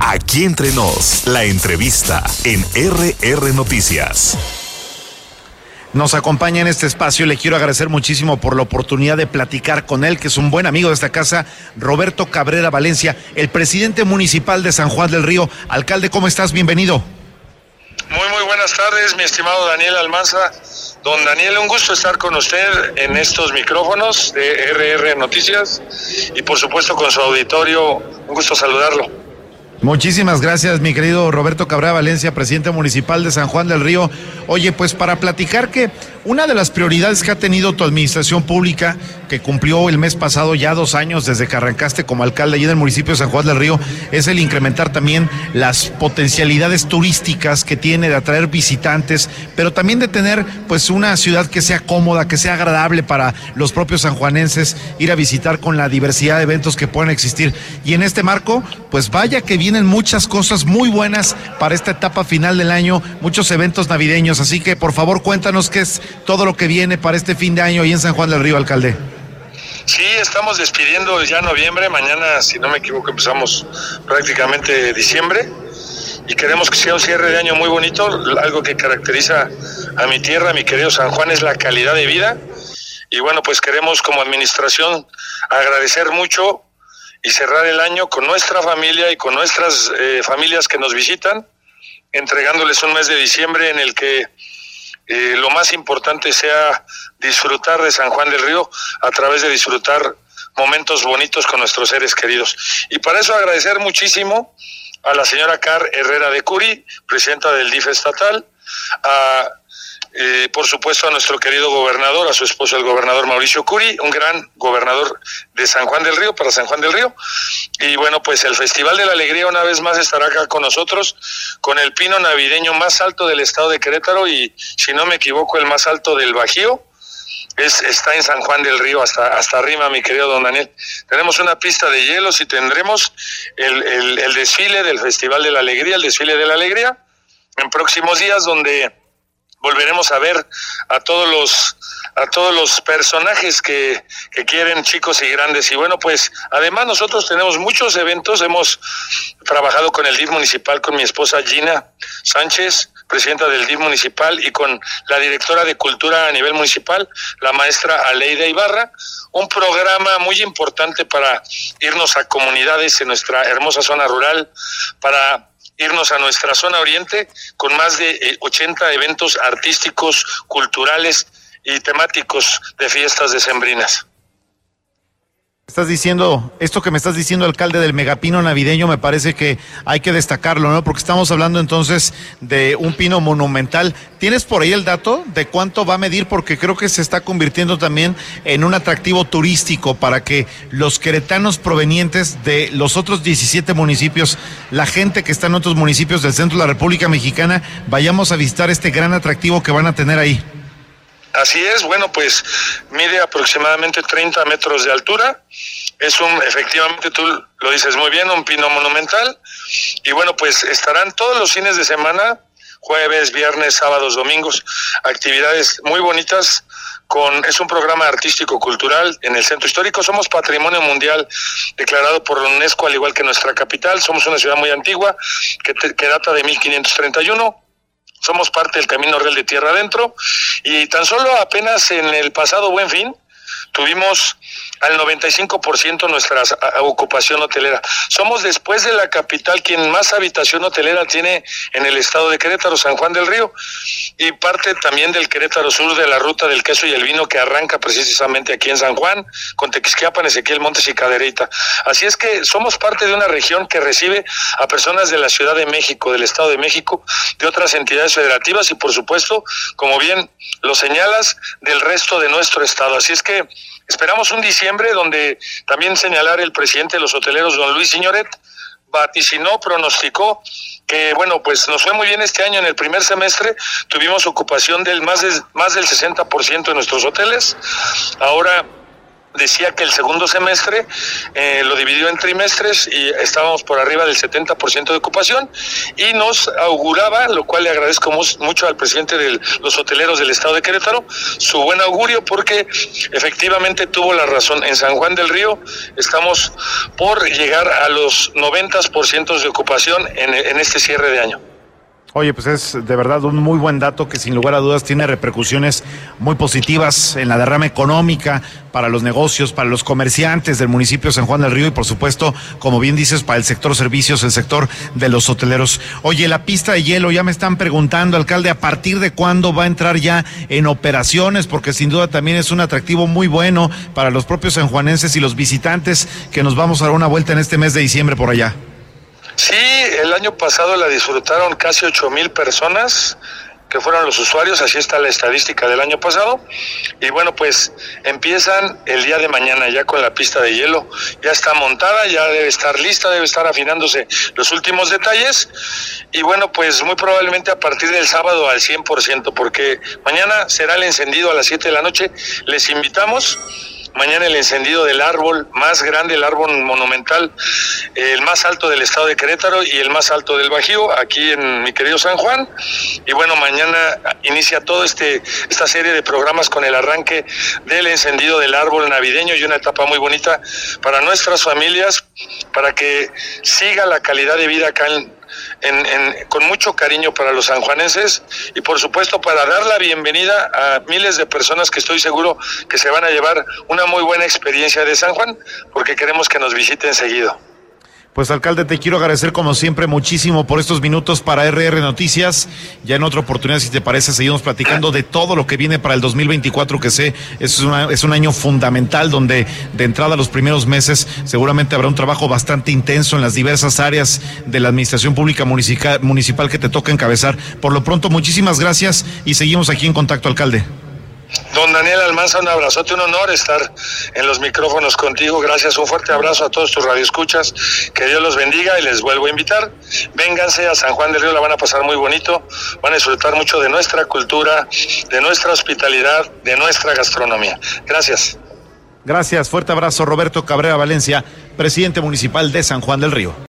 Aquí entre nos, la entrevista en RR Noticias. Nos acompaña en este espacio, le quiero agradecer muchísimo por la oportunidad de platicar con él, que es un buen amigo de esta casa, Roberto Cabrera Valencia, el presidente municipal de San Juan del Río. Alcalde, ¿cómo estás? Bienvenido. Muy buenas tardes, mi estimado Daniel Almanza. Don Daniel, un gusto estar con usted en estos micrófonos de RR Noticias y por supuesto con su auditorio, un gusto saludarlo. Muchísimas gracias, mi querido Roberto Cabrera Valencia, presidente municipal de San Juan del Río. Oye, pues para platicar que una de las prioridades que ha tenido tu administración pública, que cumplió el mes pasado ya 2 años desde que arrancaste como alcalde allí en el municipio de San Juan del Río, es el incrementar también las potencialidades turísticas que tiene de atraer visitantes, pero también de tener pues una ciudad que sea cómoda, que sea agradable para los propios sanjuanenses ir a visitar con la diversidad de eventos que puedan existir. Y en este marco, pues vaya que vienen muchas cosas muy buenas para esta etapa final del año, muchos eventos navideños, así que por favor cuéntanos qué es todo lo que viene para este fin de año ahí en San Juan del Río, alcalde. Sí, estamos despidiendo ya noviembre, mañana, si no me equivoco, empezamos prácticamente diciembre y queremos que sea un cierre de año muy bonito. Algo que caracteriza a mi tierra, mi querido San Juan, es la calidad de vida y bueno, pues queremos como administración agradecer mucho y cerrar el año con nuestra familia y con nuestras familias que nos visitan, entregándoles un mes de diciembre en el que lo más importante sea disfrutar de San Juan del Río a través de disfrutar momentos bonitos con nuestros seres queridos. Y para eso agradecer muchísimo a la señora Car Herrera de Curi, presidenta del DIF estatal, por supuesto a nuestro querido gobernador, a su esposo el gobernador Mauricio Curi, un gran gobernador de San Juan del Río, para San Juan del Río. Y bueno, pues el Festival de la Alegría una vez más estará acá con nosotros, con el pino navideño más alto del estado de Querétaro y, si no me equivoco, el más alto del Bajío. Está en San Juan del Río, hasta arriba, mi querido don Daniel. Tenemos una pista de hielos y tendremos el desfile del Festival de la Alegría, el desfile de la Alegría, en próximos días, donde volveremos a ver a todos los personajes que quieren, chicos y grandes. Y bueno, pues además nosotros tenemos muchos eventos. Hemos trabajado con el DIF municipal, con mi esposa Gina Sánchez, presidenta del DIF municipal, y con la directora de cultura a nivel municipal, la maestra Aleida Ibarra, un programa muy importante para irnos a comunidades en nuestra hermosa zona rural, para irnos a nuestra zona oriente con más de 80 eventos artísticos, culturales y temáticos de fiestas decembrinas. Estás diciendo, esto que me estás diciendo, alcalde, del megapino navideño, me parece que hay que destacarlo, ¿no? Porque estamos hablando entonces de un pino monumental. ¿Tienes por ahí el dato de cuánto va a medir? Porque creo que se está convirtiendo también en un atractivo turístico para que los queretanos provenientes de los otros 17 municipios, la gente que está en otros municipios del centro de la República Mexicana, vayamos a visitar este gran atractivo que van a tener ahí. Así es, bueno, pues mide aproximadamente 30 metros de altura, efectivamente tú lo dices muy bien, un pino monumental, y bueno, pues estarán todos los fines de semana, jueves, viernes, sábados, domingos, actividades muy bonitas. Es un programa artístico-cultural en el centro histórico. Somos patrimonio mundial declarado por la UNESCO, al igual que nuestra capital. Somos una ciudad muy antigua que data de 1531. Somos parte del Camino Real de Tierra Adentro y tan solo apenas en el pasado Buen Fin tuvimos al 95% nuestra ocupación hotelera. Somos, después de la capital, quien más habitación hotelera tiene en el estado de Querétaro, San Juan del Río, y parte también del Querétaro Sur, de la ruta del queso y el vino, que arranca precisamente aquí en San Juan, con Tequisquiapan, Ezequiel Montes y Cadereyta. Así es que somos parte de una región que recibe a personas de la Ciudad de México, del Estado de México, de otras entidades federativas y, por supuesto, como bien lo señalas, del resto de nuestro estado. Así es que esperamos un diciembre donde también señalar el presidente de los hoteleros, don Luis Signoret, vaticinó, pronosticó que, bueno, pues nos fue muy bien este año. En el primer semestre tuvimos ocupación del más del 60% de nuestros hoteles. Ahora decía que el segundo semestre lo dividió en trimestres y estábamos por arriba del 70% de ocupación, y nos auguraba, lo cual le agradezco mucho al presidente de los hoteleros del estado de Querétaro, su buen augurio, porque efectivamente tuvo la razón. En San Juan del Río estamos por llegar a los 90% de ocupación en este cierre de año. Oye, pues es de verdad un muy buen dato que sin lugar a dudas tiene repercusiones muy positivas en la derrama económica, para los negocios, para los comerciantes del municipio de San Juan del Río y por supuesto, como bien dices, para el sector servicios, el sector de los hoteleros. Oye, la pista de hielo, ya me están preguntando, alcalde, ¿a partir de cuándo va a entrar ya en operaciones? Porque sin duda también es un atractivo muy bueno para los propios sanjuanenses y los visitantes que nos vamos a dar una vuelta en este mes de diciembre por allá. Sí, el año pasado la disfrutaron casi 8,000 personas, que fueron los usuarios, así está la estadística del año pasado, y bueno, pues empiezan el día de mañana ya con la pista de hielo, ya está montada, ya debe estar lista, debe estar afinándose los últimos detalles, y bueno, pues muy probablemente a partir del sábado al 100%, porque mañana será el encendido a las 7 de la noche, les invitamos. Mañana el encendido del árbol más grande, el árbol monumental, el más alto del estado de Querétaro y el más alto del Bajío, aquí en mi querido San Juan. Y bueno, mañana inicia toda esta serie de programas con el arranque del encendido del árbol navideño y una etapa muy bonita para nuestras familias, para que siga la calidad de vida acá con mucho cariño para los sanjuanenses y por supuesto para dar la bienvenida a miles de personas que estoy seguro que se van a llevar una muy buena experiencia de San Juan, porque queremos que nos visiten seguido. Pues alcalde, te quiero agradecer como siempre muchísimo por estos minutos para RR Noticias. Ya en otra oportunidad, si te parece, seguimos platicando de todo lo que viene para el 2024, que sé es un año fundamental donde de entrada los primeros meses seguramente habrá un trabajo bastante intenso en las diversas áreas de la administración pública municipal que te toca encabezar. Por lo pronto, muchísimas gracias y seguimos aquí en contacto, alcalde. Don Daniel Almanza, un abrazote, un honor estar en los micrófonos contigo. Gracias, un fuerte abrazo a todos tus radioescuchas. Que Dios los bendiga y les vuelvo a invitar. Vénganse a San Juan del Río, la van a pasar muy bonito. Van a disfrutar mucho de nuestra cultura, de nuestra hospitalidad, de nuestra gastronomía. Gracias. Gracias, fuerte abrazo. Roberto Cabrera Valencia, presidente municipal de San Juan del Río.